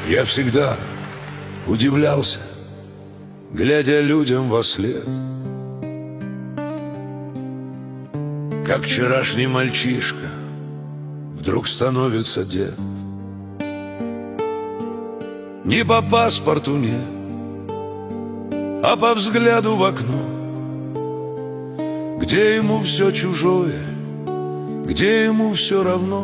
Я всегда удивлялся, глядя людям во след, как вчерашний мальчишка вдруг становится дед. Не по паспорту нет, а по взгляду в окно, где ему все чужое, где ему все равно,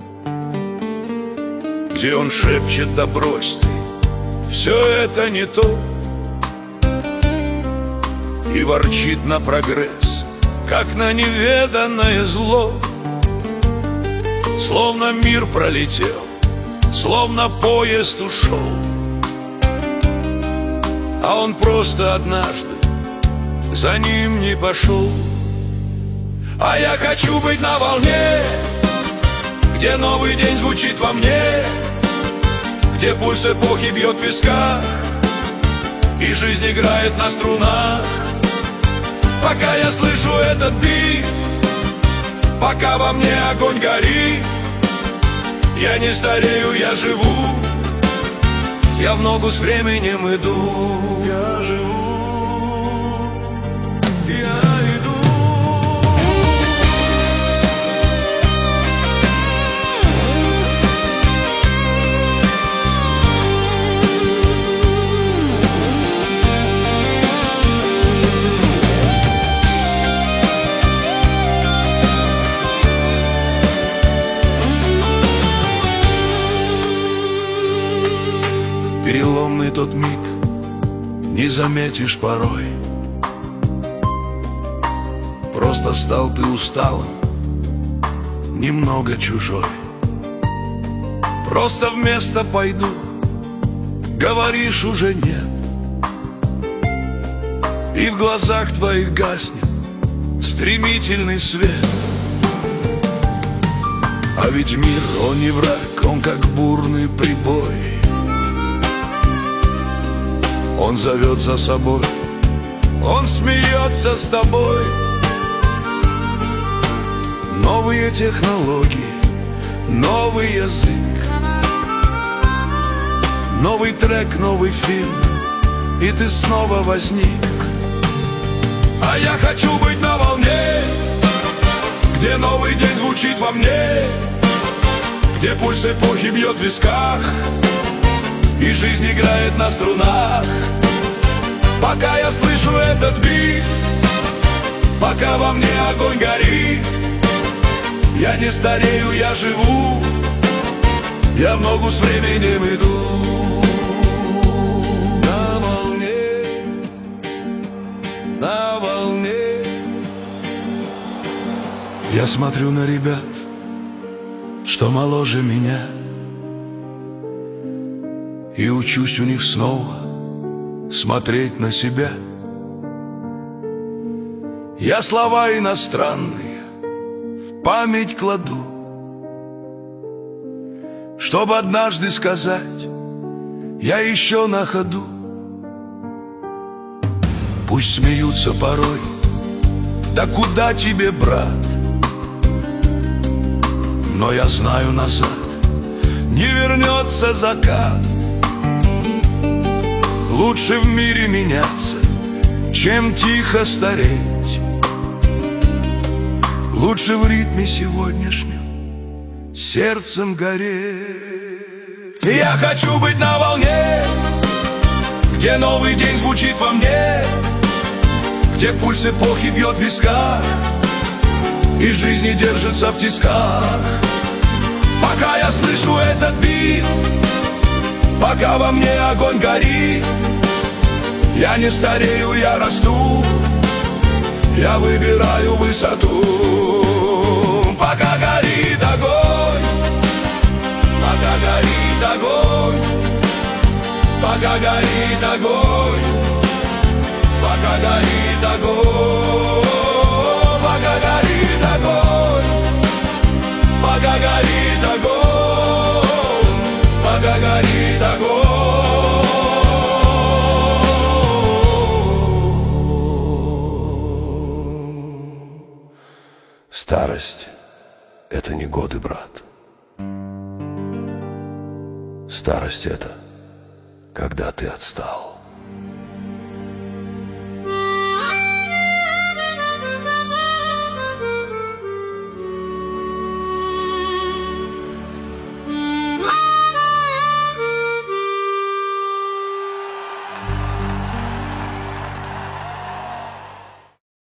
где он шепчет: да брось ты, все это не то, и ворчит на прогресс, как на неведанное зло. Словно мир пролетел, словно поезд ушел, а он просто однажды за ним не пошел. А я хочу быть на волне, где новый день звучит во мне, где пульс эпохи бьет в висках и жизнь играет на струнах. Пока я слышу этот бит, пока во мне огонь горит, я не старею, я живу, я в ногу с временем иду. Я живу, я иду. Переломный тот миг, не заметишь порой. Просто стал ты усталым, немного чужой. Просто вместо «пойду» говоришь уже «нет», и в глазах твоих гаснет стремительный свет. А ведь мир, он не враг, он как бурный прибой. Он зовет за собой, он смеется с тобой. Новые технологии, новый язык, новый трек, новый фильм, и ты снова возник. А я хочу быть на волне, где новый день звучит во мне, где пульс эпохи бьет в висках и жизнь играет на струнах. Пока я слышу этот бит, пока во мне огонь горит, я не старею, я живу, я в ногу с временем иду. На волне, на волне. Я смотрю на ребят, что моложе меня, и учусь у них снова смотреть на себя. Я слова иностранные в память кладу, чтобы однажды сказать: я еще на ходу. Пусть смеются порой, да куда тебе, брат? Но я знаю, назад не вернется закат. Лучше в мире меняться, чем тихо стареть. Лучше в ритме сегодняшнем сердцем гореть. Я хочу быть на волне, где новый день звучит во мне, где пульс эпохи бьет в висках и жизни держится в тисках. Пока я слышу этот бит, пока во мне огонь горит, я не старею, я расту, я выбираю высоту. Пока горит огонь, пока горит огонь, пока горит огонь, пока горит огонь, пока горит огонь, пока горит огонь, пока горит огонь. Старость — это не годы, брат. Старость — это когда ты отстал.